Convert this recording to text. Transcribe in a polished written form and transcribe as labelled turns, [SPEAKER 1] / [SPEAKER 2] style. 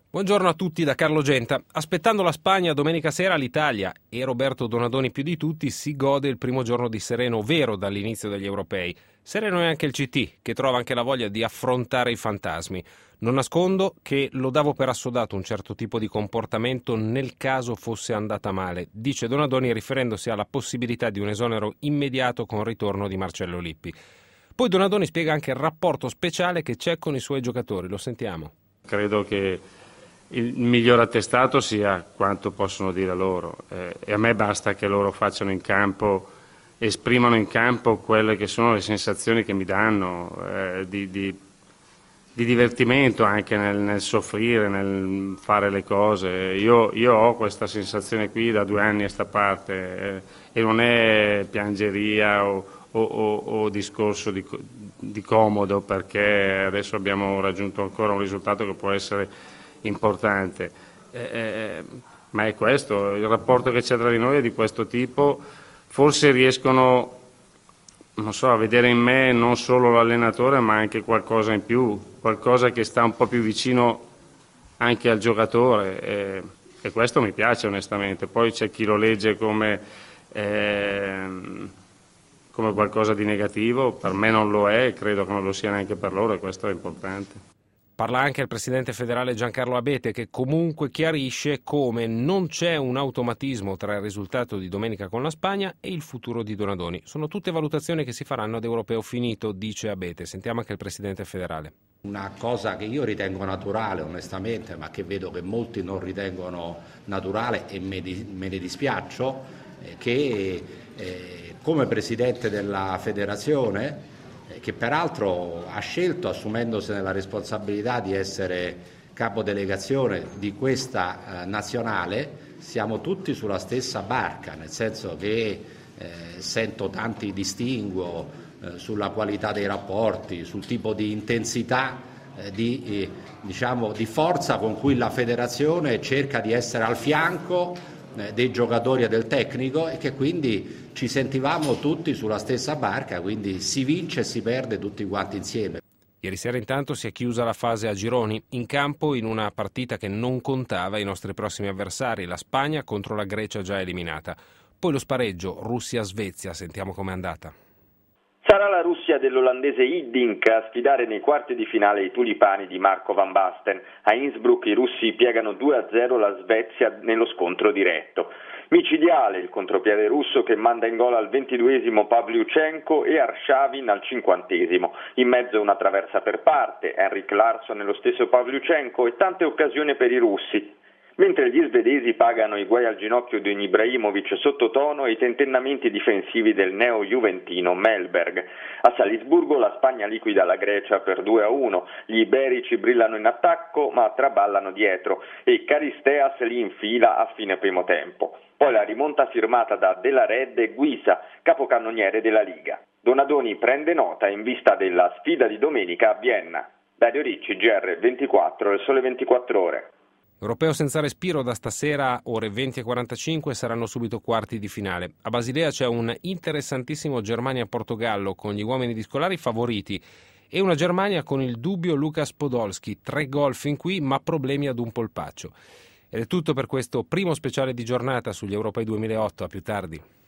[SPEAKER 1] Buongiorno a tutti da Carlo Genta. Aspettando la Spagna, domenica sera l'Italia e Roberto Donadoni più di tutti si gode il primo giorno di sereno vero dall'inizio degli europei. Sereno è anche il CT, che trova anche la voglia di affrontare i fantasmi. Non nascondo che lo davo per assodato un certo tipo di comportamento nel caso fosse andata male, dice Donadoni riferendosi alla possibilità di un esonero immediato con ritorno di Marcello Lippi. Poi Donadoni spiega anche il rapporto speciale che c'è con i suoi giocatori. Lo sentiamo.
[SPEAKER 2] Credo che il miglior attestato sia quanto possono dire loro, e a me basta che loro facciano in campo, esprimano in campo quelle che sono le sensazioni che mi danno, di divertimento anche nel soffrire, nel fare le cose. Io ho questa sensazione qui da 2 anni a sta parte, e non è piangeria o discorso di comodo, perché adesso abbiamo raggiunto ancora un risultato che può essere importante, ma è questo, il rapporto che c'è tra di noi è di questo tipo. Forse riescono, non so, a vedere in me non solo l'allenatore ma anche qualcosa in più, qualcosa che sta un po' più vicino anche al giocatore, e questo mi piace onestamente. Poi c'è chi lo legge come qualcosa di negativo, per me non lo è, credo che non lo sia neanche per loro, e questo è importante.
[SPEAKER 1] Parla anche il presidente federale Giancarlo Abete, che comunque chiarisce come non c'è un automatismo tra il risultato di domenica con la Spagna e il futuro di Donadoni. Sono tutte valutazioni che si faranno ad europeo finito, dice Abete. Sentiamo anche il presidente federale.
[SPEAKER 3] Una cosa che io ritengo naturale onestamente, ma che vedo che molti non ritengono naturale, e me ne dispiaccio, che come presidente della federazione, che peraltro ha scelto, assumendosene la responsabilità di essere capodelegazione di questa nazionale, siamo tutti sulla stessa barca, nel senso che sento tanti distinguo sulla qualità dei rapporti, sul tipo di intensità, di forza con cui la federazione cerca di essere al fianco dei giocatori e del tecnico, e che quindi ci sentivamo tutti sulla stessa barca, quindi si vince e si perde tutti quanti insieme.
[SPEAKER 1] Ieri sera intanto si è chiusa la fase a gironi, in campo in una partita che non contava i nostri prossimi avversari, la Spagna contro la Grecia già eliminata. Poi lo spareggio Russia-Svezia, sentiamo com'è andata.
[SPEAKER 4] Sarà la Russia dell'olandese Hiddink a sfidare nei quarti di finale i tulipani di Marco van Basten. A Innsbruck i russi piegano 2-0 la Svezia nello scontro diretto. Micidiale il contropiede russo che manda in gol al 22esimo Pavlyuchenko e Arshavin al 50esimo. In mezzo una traversa per parte, Henrik Larsson e lo stesso Pavlyuchenko, e tante occasioni per i russi. Mentre gli svedesi pagano i guai al ginocchio di Ibrahimovic sottotono e i tentennamenti difensivi del neo-juventino Mellberg. A Salisburgo la Spagna liquida la Grecia per 2-1, gli iberici brillano in attacco ma traballano dietro e Charisteas li infila a fine primo tempo. Poi la rimonta firmata da De La Red e Guisa, capocannoniere della Liga. Donadoni prende nota in vista della sfida di domenica a Vienna. Dario Ricci, GR24, Il Sole 24 Ore.
[SPEAKER 1] Europeo senza respiro da stasera, ore 20:45, saranno subito quarti di finale. A Basilea c'è un interessantissimo Germania-Portogallo con gli uomini di Scolari favoriti e una Germania con il dubbio Lukas Podolski, 3 gol fin qui ma problemi ad un polpaccio. Ed è tutto per questo primo speciale di giornata sugli Europei 2008, a più tardi.